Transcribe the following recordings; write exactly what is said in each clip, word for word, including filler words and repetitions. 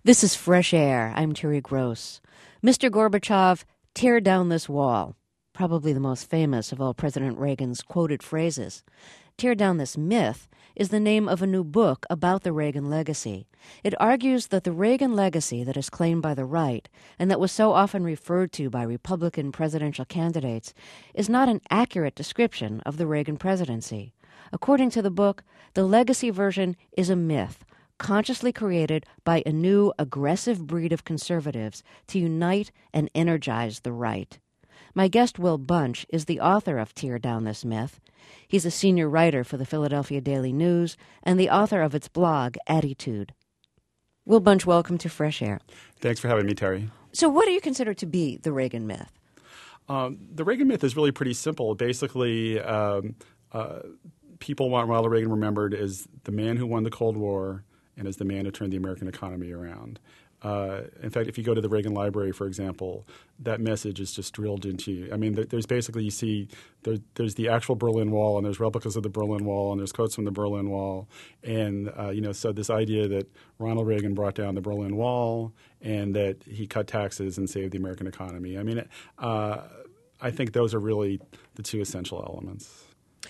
This is Fresh Air. I'm Terry Gross. Mister Gorbachev, tear down this wall. Probably the most famous of all President Reagan's quoted phrases. Tear Down This Myth is the name of a new book about the Reagan legacy. It argues that the Reagan legacy that is claimed by the right and that was so often referred to by Republican presidential candidates is not an accurate description of the Reagan presidency. According to the book, the legacy version is a myth, consciously created by a new aggressive breed of conservatives to unite and energize the right. My guest, Will Bunch, is the author of Tear Down This Myth. He's a senior writer for the Philadelphia Daily News and the author of its blog, Attitude. Will Bunch, welcome to Fresh Air. Thanks for having me, Terry. So what do you consider to be the Reagan myth? Um, the Reagan myth is really pretty simple. Basically, um, uh, people want Ronald Reagan remembered as the man who won the Cold War and as the man who turned the American economy around. Uh, in fact, if you go to the Reagan Library, for example, that message is just drilled into you. I mean, there, there's basically, you see, there, there's the actual Berlin Wall, and there's replicas of the Berlin Wall, and there's quotes from the Berlin Wall. And, uh, you know, so this idea that Ronald Reagan brought down the Berlin Wall and that he cut taxes and saved the American economy. I mean, uh, I think those are really the two essential elements.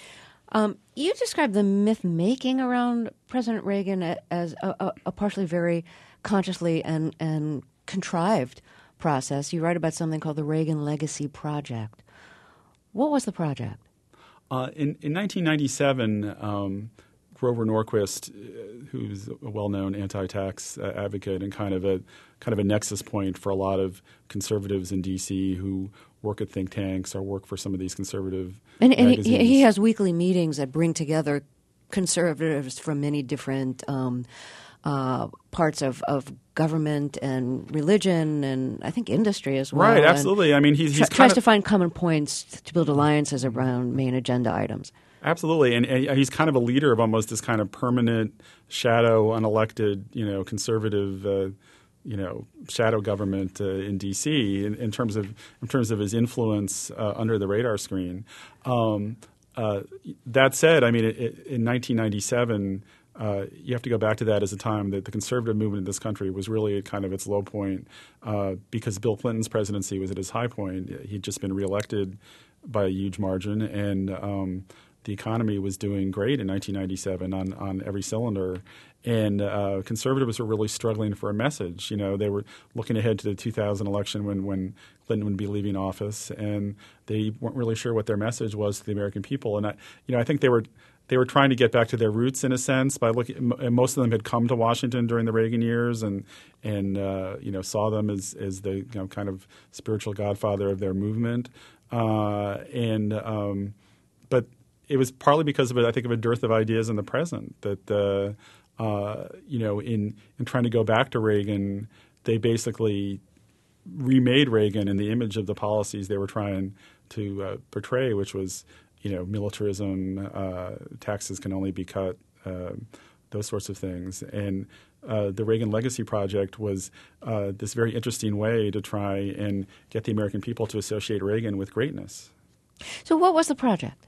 Um, you describe the myth-making around President Reagan as a, a, a partially very consciously and, and contrived process. You write about something called the Reagan Legacy Project. What was the project? Uh, in, in nineteen ninety-seven, um, Grover Norquist, uh, who's a well-known anti-tax uh, advocate and kind of a kind of a nexus point for a lot of conservatives in D C who work at think tanks or work for some of these conservative and, and magazines. He, he has weekly meetings that bring together conservatives from many different um, uh, parts of, of government and religion and I think industry as well. Right, absolutely. I mean, he's, he's tr- tries of, to find common points to build alliances around main agenda items. Absolutely, and, and he's kind of a leader of almost this kind of permanent shadow, unelected, you know, conservative, uh, you know, shadow government uh, in D C in, in terms of in terms of his influence uh, under the radar screen. Um, uh, that said, I mean, it, it, in nineteen ninety-seven, uh, you have to go back to that as a time that the conservative movement in this country was really at kind of its low point uh, because Bill Clinton's presidency was at his high point. He'd just been reelected by a huge margin, and um, the economy was doing great in nineteen ninety-seven on, on every cylinder. And uh, conservatives were really struggling for a message. You know, they were looking ahead to the two thousand election when, when Clinton would be leaving office, and they weren't really sure what their message was to the American people. And I, you know, I think they were they were trying to get back to their roots in a sense by looking. And most of them had come to Washington during the Reagan years, and and uh, you know saw them as as the you know kind of spiritual godfather of their movement. Uh, and um, but it was partly because of it, I think, of a dearth of ideas in the present that. Uh, Uh, you know, in, in trying to go back to Reagan, they basically remade Reagan in the image of the policies they were trying to uh, portray, which was, you know, militarism, uh, taxes can only be cut, uh, those sorts of things. And uh, the Reagan Legacy Project was uh, this very interesting way to try and get the American people to associate Reagan with greatness. So what was the project?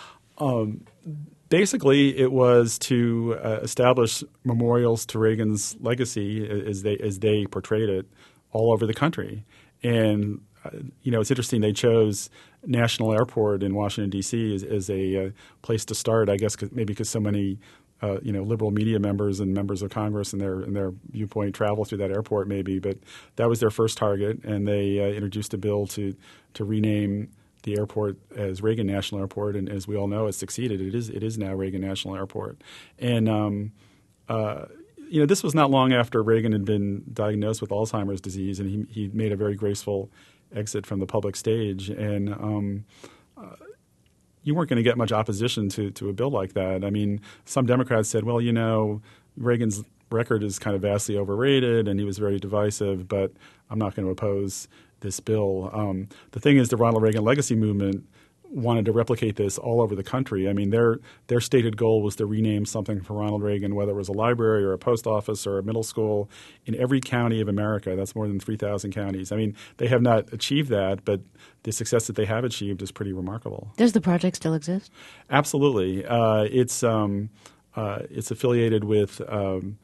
Um, basically, it was to uh, establish memorials to Reagan's legacy as they as they portrayed it all over the country. And uh, you know, it's interesting they chose National Airport in Washington D C as, as a uh, place to start. I guess cause, maybe because so many uh, you know liberal media members and members of Congress and their and their viewpoint travel through that airport, maybe. But that was their first target, and they uh, introduced a bill to to rename the airport as Reagan National Airport, and as we all know, it's succeeded. It is it is now Reagan National Airport, and um, uh, you know this was not long after Reagan had been diagnosed with Alzheimer's disease, and he he made a very graceful exit from the public stage, and um, uh, you weren't going to get much opposition to to a bill like that. I mean, some Democrats said, well, you know, Reagan's record is kind of vastly overrated, and he was very divisive, but I'm not going to oppose this bill. Um, the thing is, the Ronald Reagan Legacy Movement wanted to replicate this all over the country. I mean, their their stated goal was to rename something for Ronald Reagan, whether it was a library or a post office or a middle school, in every county of America. That's more than three thousand counties. I mean, they have not achieved that, but the success that they have achieved is pretty remarkable. Does the project still exist? Absolutely. Uh, it's um, uh, it's affiliated with um,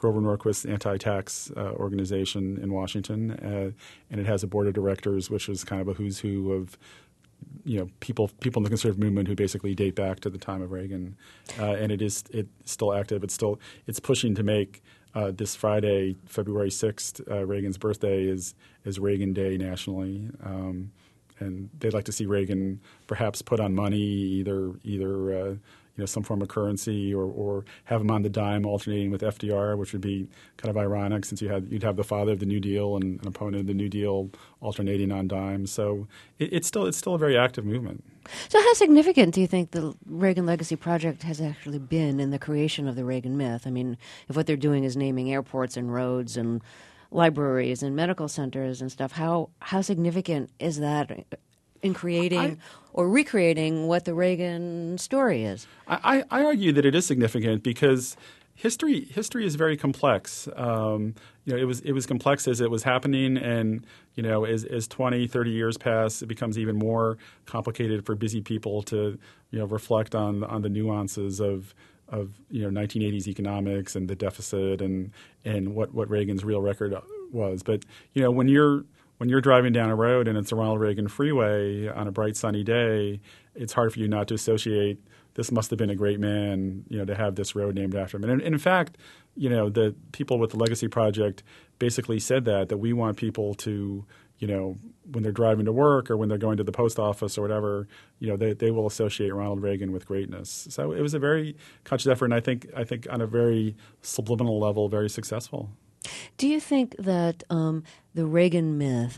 Grover Norquist's anti-tax uh, organization in Washington, uh, and it has a board of directors, which is kind of a who's who of you know people people in the conservative movement who basically date back to the time of Reagan, uh, and it is it's still active. It's still it's pushing to make uh, this Friday, February sixth, uh, Reagan's birthday is is Reagan Day nationally. Um, And they'd like to see Reagan perhaps put on money, either either uh, you know some form of currency, or, or have him on the dime, alternating with F D R, which would be kind of ironic since you had you'd have the father of the New Deal and an opponent of the New Deal alternating on dimes. So it, it's still it's still a very active movement. So how significant do you think the Reagan Legacy Project has actually been in the creation of the Reagan myth? I mean, if what they're doing is naming airports and roads and libraries and medical centers and stuff, how how significant is that in creating I, or recreating what the Reagan story is? I, I argue that it is significant because history history is very complex. Um, you know, it was it was complex as it was happening, and you know, as as twenty, thirty years pass, it becomes even more complicated for busy people to you know reflect on on the nuances of. of you know nineteen eighties economics and the deficit and and what, what Reagan's real record was. But you know when you're when you're driving down a road and it's a Ronald Reagan freeway on a bright sunny day, it's hard for you not to associate this must have been a great man, you know, to have this road named after him. And in, in fact, you know, the people with the Legacy Project basically said that that we want people to you know, when they're driving to work or when they're going to the post office or whatever, you know, they, they will associate Ronald Reagan with greatness. So it was a very conscious effort, and I think I think on a very subliminal level, very successful. Do you think that um, the Reagan myth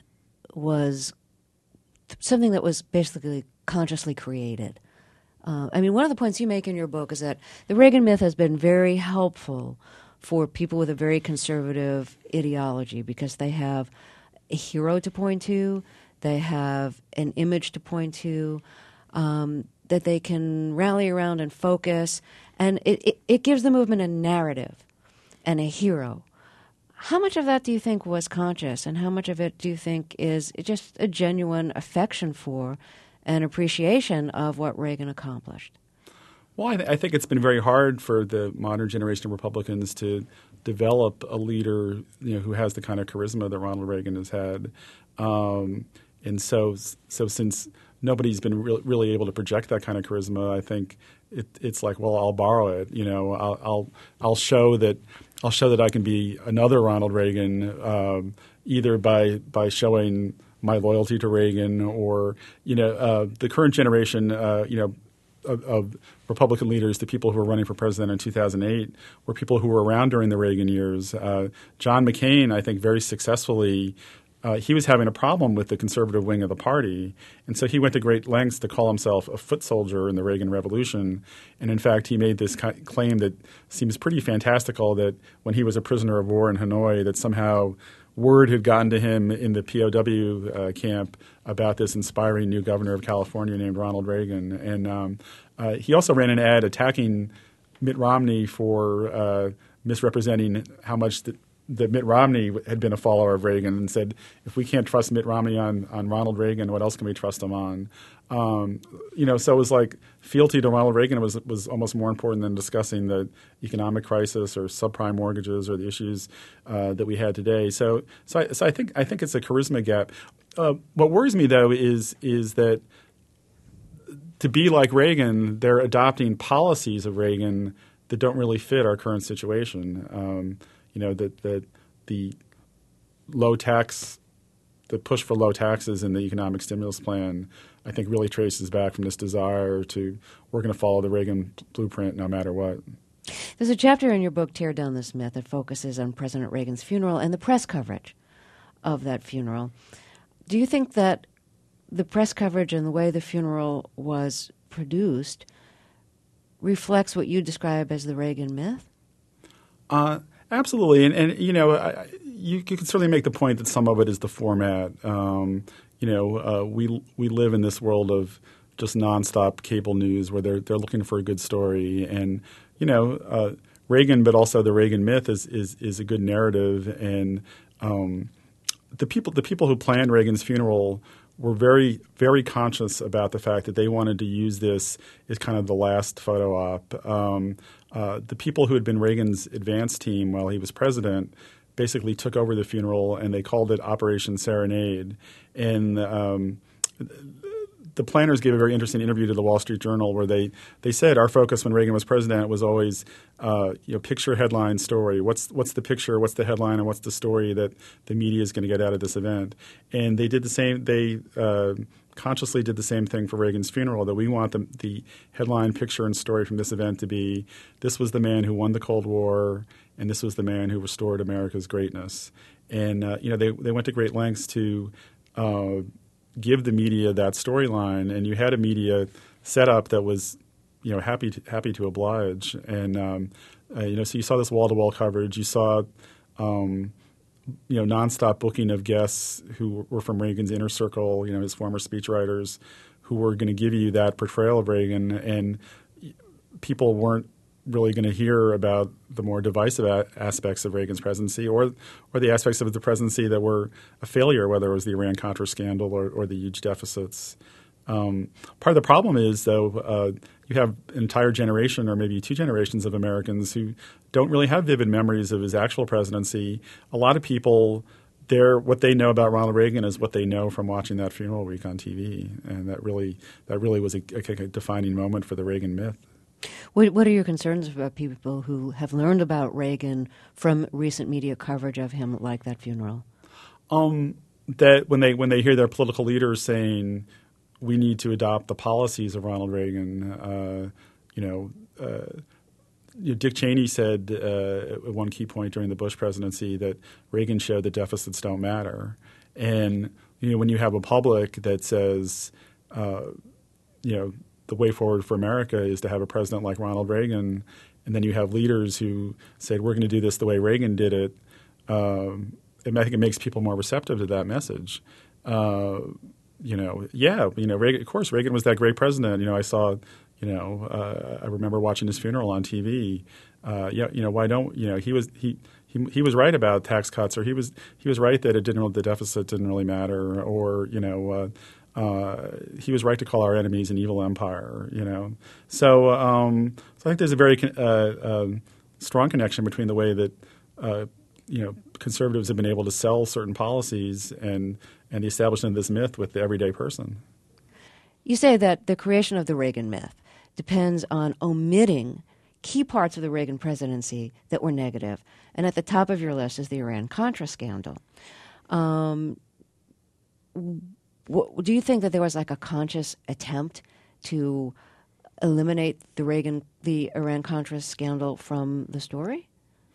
was something that was basically consciously created? Uh, I mean, one of the points you make in your book is that the Reagan myth has been very helpful for people with a very conservative ideology because they have a hero to point to, they have an image to point to, um, that they can rally around and focus, and it, it, it gives the movement a narrative and a hero. How much of that do you think was conscious, and how much of it do you think is just a genuine affection for and appreciation of what Reagan accomplished? Well, I, th- I think it's been very hard for the modern generation of Republicans to develop a leader, you know, who has the kind of charisma that Ronald Reagan has had, um, and so so since nobody's been re- really able to project that kind of charisma, I think it, it's like, well, I'll borrow it. You know, I'll I'll, I'll show that I'll show that I can be another Ronald Reagan, um, either by by showing my loyalty to Reagan, or you know, uh, the current generation, uh, you know. Of, of Republican leaders, the people who were running for president in two thousand eight, were people who were around during the Reagan years. Uh, John McCain, I think, very successfully, uh, he was having a problem with the conservative wing of the party, and so he went to great lengths to call himself a foot soldier in the Reagan Revolution. And in fact, he made this claim that seems pretty fantastical, that when he was a prisoner of war in Hanoi, that somehow word had gotten to him in the P O W uh, camp about this inspiring new governor of California named Ronald Reagan. And um, uh, he also ran an ad attacking Mitt Romney for uh, misrepresenting how much the, that Mitt Romney had been a follower of Reagan, and said, if we can't trust Mitt Romney on, on Ronald Reagan, what else can we trust him on? Um, you know, so it was like fealty to Ronald Reagan was was almost more important than discussing the economic crisis or subprime mortgages or the issues uh, that we had today. So, so I, so I think I think it's a charisma gap. Uh, what worries me, though, is is that to be like Reagan, they're adopting policies of Reagan that don't really fit our current situation. Um, you know, that the, the low tax, the push for low taxes in the economic stimulus plan, I think really traces back from this desire to we're going to follow the Reagan blueprint no matter what. There's a chapter in your book, Tear Down This Myth, that focuses on President Reagan's funeral and the press coverage of that funeral. Do you think that the press coverage and the way the funeral was produced reflects what you describe as the Reagan myth? Uh, absolutely. And, and you know, I, you, you can certainly make the point that some of it is the format. Um, you know, uh, we we live in this world of just nonstop cable news where they're they're looking for a good story. And, you know, uh, Reagan, but also the Reagan myth is is, is a good narrative. And um, the people the people who planned Reagan's funeral were very, very conscious about the fact that they wanted to use this as kind of the last photo op. Um, uh, the people who had been Reagan's advance team while he was president basically took over the funeral, and they called it Operation Serenade. And um, the planners gave a very interesting interview to the Wall Street Journal where they, they said our focus when Reagan was president was always uh, you know picture, headline, story. What's what's the picture? What's the headline? And what's the story that the media is going to get out of this event? And they did the same. They uh, consciously did the same thing for Reagan's funeral. That we want the, the headline, picture, and story from this event to be: this was the man who won the Cold War, and this was the man who restored America's greatness. And uh, you know they they went to great lengths to Uh, give the media that storyline, and you had a media setup that was, you know, happy to, happy to oblige, and um, uh, you know, so you saw this wall-to-wall coverage. You saw, um, you know, nonstop booking of guests who were from Reagan's inner circle, you know, his former speechwriters, who were going to give you that portrayal of Reagan, and people weren't really going to hear about the more divisive a- aspects of Reagan's presidency or or the aspects of the presidency that were a failure, whether it was the Iran-Contra scandal or, or the huge deficits. Um, part of the problem is, though, uh, you have an entire generation or maybe two generations of Americans who don't really have vivid memories of his actual presidency. A lot of people, they're, what they know about Ronald Reagan is what they know from watching that funeral week on T V, and that really that really was a, a, a defining moment for the Reagan myth. What, what are your concerns about people who have learned about Reagan from recent media coverage of him, like that funeral? Um, that when they when they hear their political leaders saying we need to adopt the policies of Ronald Reagan, uh, you know, uh, you know, Dick Cheney said uh, at one key point during the Bush presidency that Reagan showed that deficits don't matter, and you know when you have a public that says, uh, you know. the way forward for America is to have a president like Ronald Reagan, and then you have leaders who said, we're going to do this the way Reagan did it, um, and I think it makes people more receptive to that message. Uh, you know, yeah, you know, Reagan, of course, Reagan was that great president. You know, I saw, you know, uh, I remember watching his funeral on T V. Uh, yeah, you know, why don't, you know, he was, he, he, he was right about tax cuts, or he was, he was right that it didn't, the deficit didn't really matter, or, you know, uh, Uh, he was right to call our enemies an evil empire, you know. So, um, so I think there's a very uh, um, strong connection between the way that uh, you know conservatives have been able to sell certain policies and and the establishment of this myth with the everyday person. You say that the creation of the Reagan myth depends on omitting key parts of the Reagan presidency that were negative, and at the top of your list is the Iran-Contra scandal. Um, What, do you think that there was like a conscious attempt to eliminate the Reagan, the Iran-Contra scandal from the story?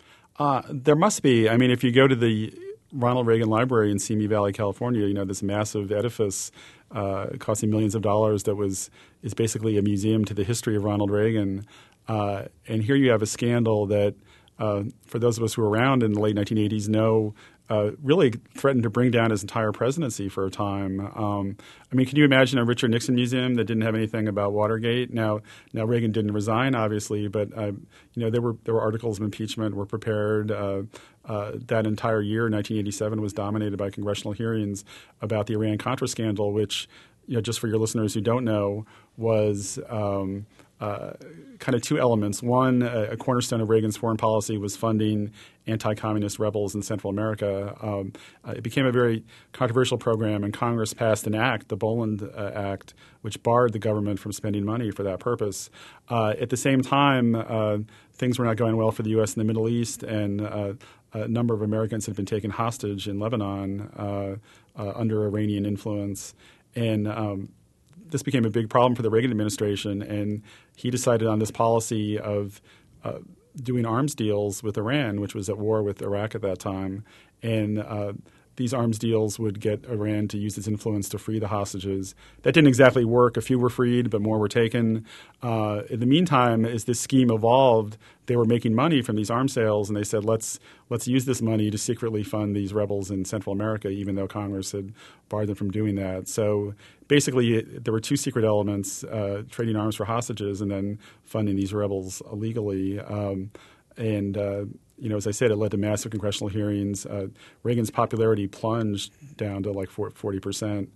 Uh, there must be. I mean, if you go to the Ronald Reagan Library in Simi Valley, California, you know, this massive edifice uh, costing millions of dollars that was is basically a museum to the history of Ronald Reagan. Uh, and here you have a scandal that, uh, for those of us who were around in the late nineteen eighties, know Uh, really threatened to bring down his entire presidency for a time. Um, I mean, can you imagine a Richard Nixon museum that didn't have anything about Watergate? Now, now Reagan didn't resign, obviously, but uh, you know there were there were articles of impeachment were prepared. Uh, uh, that entire year, nineteen eighty-seven, was dominated by congressional hearings about the Iran-Contra scandal, which, you know, just for your listeners who don't know, was um, uh, kind of two elements. One, a, a cornerstone of Reagan's foreign policy was funding anti-communist rebels in Central America. Um, uh, it became a very controversial program, and Congress passed an act, the Boland uh, Act, which barred the government from spending money for that purpose. Uh, at the same time, uh, things were not going well for the U S in the Middle East, and uh, a number of Americans had been taken hostage in Lebanon uh, uh, under Iranian influence. And um, this became a big problem for the Reagan administration, and he decided on this policy of uh, doing arms deals with Iran, which was at war with Iraq at that time. And uh, these arms deals would get Iran to use its influence to free the hostages. That didn't exactly work. A few were freed, but more were taken. Uh, in the meantime, as this scheme evolved, they were making money from these arms sales, and they said, let's let's use this money to secretly fund these rebels in Central America, even though Congress had barred them from doing that. So basically, it, there were two secret elements, uh, trading arms for hostages and then funding these rebels illegally. Um, and uh, You know, as I said, it led to massive congressional hearings. Uh, Reagan's popularity plunged down to like forty percent.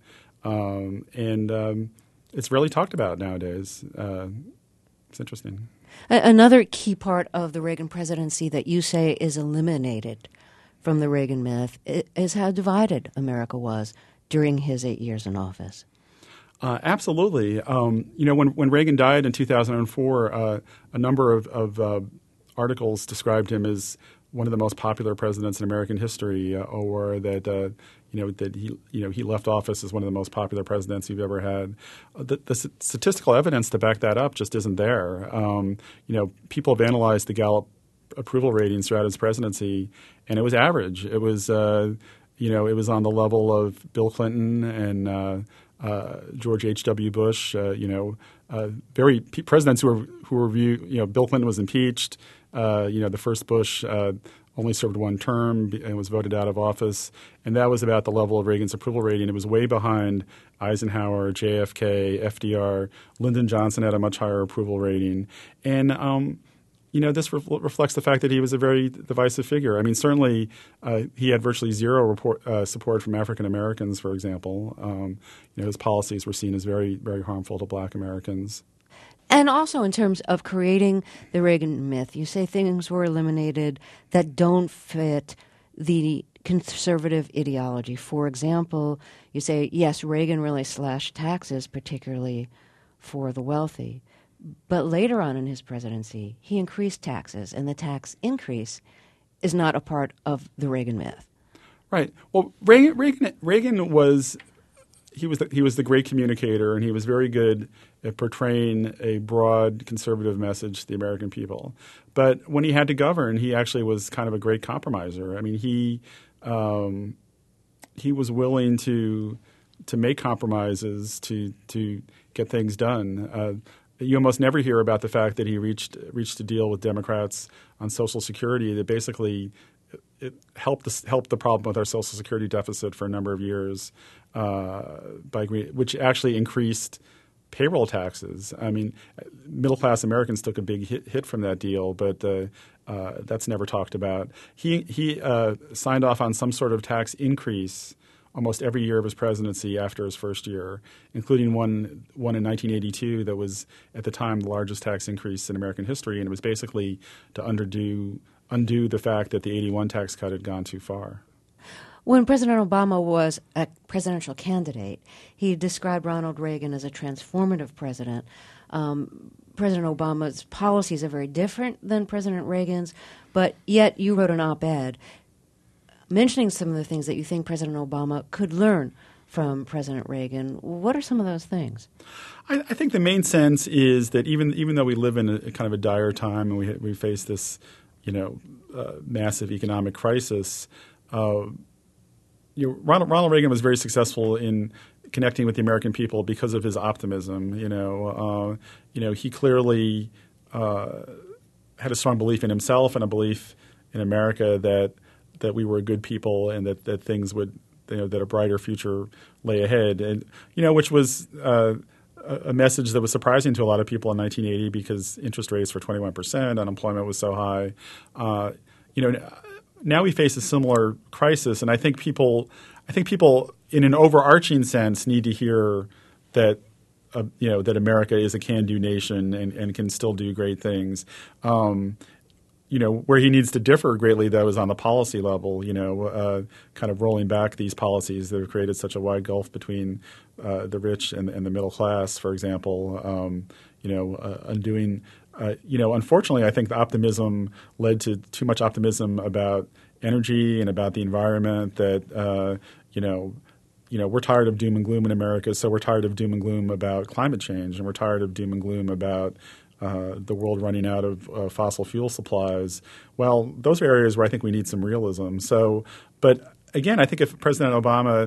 um, and um, it's rarely talked about nowadays. Uh, it's interesting. Another key part of the Reagan presidency that you say is eliminated from the Reagan myth is how divided America was during his eight years in office. Uh, absolutely. Um, you know, when, when Reagan died in two thousand four, uh, a number of, of uh, articles described him as one of the most popular presidents in American history, uh, or that uh, you know that he you know he left office as one of the most popular presidents you've ever had. Uh, the, the statistical evidence to back that up just isn't there. Um, you know, people have analyzed the Gallup approval ratings throughout his presidency, and it was average. It was uh, you know it was on the level of Bill Clinton and uh, uh, George H W. Bush. Uh, you know, uh, very presidents who were who were viewed. You know, Bill Clinton was impeached. Uh, you know, the first Bush uh, only served one term and was voted out of office, and that was about the level of Reagan's approval rating. It was way behind Eisenhower, J F K, F D R. Lyndon Johnson had a much higher approval rating, and um, you know, this re- reflects the fact that he was a very divisive figure. I mean, certainly uh, he had virtually zero report, uh, support from African Americans, for example. Um, you know, his policies were seen as very, very harmful to Black Americans. And also in terms of creating the Reagan myth, you say things were eliminated that don't fit the conservative ideology. For example, you say, yes, Reagan really slashed taxes, particularly for the wealthy. But later on in his presidency, he increased taxes, and the tax increase is not a part of the Reagan myth. Right. Well, Reagan, Reagan, Reagan was he was the, he was the great communicator, and he was very good at portraying a broad conservative message to the American people. But when he had to govern, he actually was kind of a great compromiser. I mean, he um, he was willing to to make compromises to to get things done. Uh, You almost never hear about the fact that he reached reached a deal with Democrats on Social Security that basically it helped the, helped the problem with our Social Security deficit for a number of years, uh, by which actually increased payroll taxes. I mean, middle class Americans took a big hit, hit from that deal, but uh, uh, that's never talked about. He he uh, signed off on some sort of tax increase almost every year of his presidency after his first year, including one one in nineteen eighty-two that was at the time the largest tax increase in American history, and it was basically to undo undo the fact that the eighty-one tax cut had gone too far. When President Obama was a presidential candidate, he described Ronald Reagan as a transformative president. Um, President Obama's policies are very different than President Reagan's, but yet you wrote an op-ed mentioning some of the things that you think President Obama could learn from President Reagan. What are some of those things? I, I think the main sense is that even even though we live in a, a kind of a dire time and we we face this, you know, uh, massive economic crisis, uh, you know, Ronald, Ronald Reagan was very successful in connecting with the American people because of his optimism. You know, uh, you know, he clearly uh, had a strong belief in himself and a belief in America that. that we were good people and that, that things would, you know, that a brighter future lay ahead. And, you know, which was uh, a message that was surprising to a lot of people in nineteen eighty because interest rates were twenty-one percent, unemployment was so high. Uh, you know, now we face a similar crisis, and I think people, I think people in an overarching sense need to hear that, uh, you know, that America is a can-do nation and, and can still do great things. Um, You know, where he needs to differ greatly, though, is on the policy level, you know, uh, kind of rolling back these policies that have created such a wide gulf between uh, the rich and, and the middle class, for example, um, you know, uh, undoing, uh, you know, unfortunately, I think the optimism led to too much optimism about energy and about the environment that, uh, you know, you know, we're tired of doom and gloom in America, so we're tired of doom and gloom about climate change, and we're tired of doom and gloom about Uh, the world running out of uh, fossil fuel supplies. Well, those are areas where I think we need some realism. So, but again, I think if President Obama,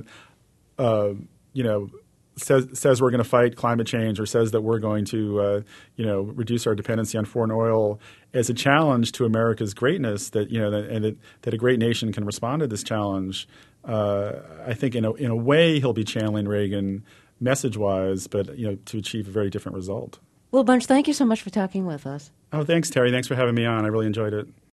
uh, you know, says says we're going to fight climate change or says that we're going to, uh, you know, reduce our dependency on foreign oil as a challenge to America's greatness, that you know, that, and that, that a great nation can respond to this challenge, uh, I think in a in a way he'll be channeling Reagan message-wise, but you know, to achieve a very different result. Well, Bunch, thank you so much for talking with us. Oh, thanks, Terry. Thanks for having me on. I really enjoyed it.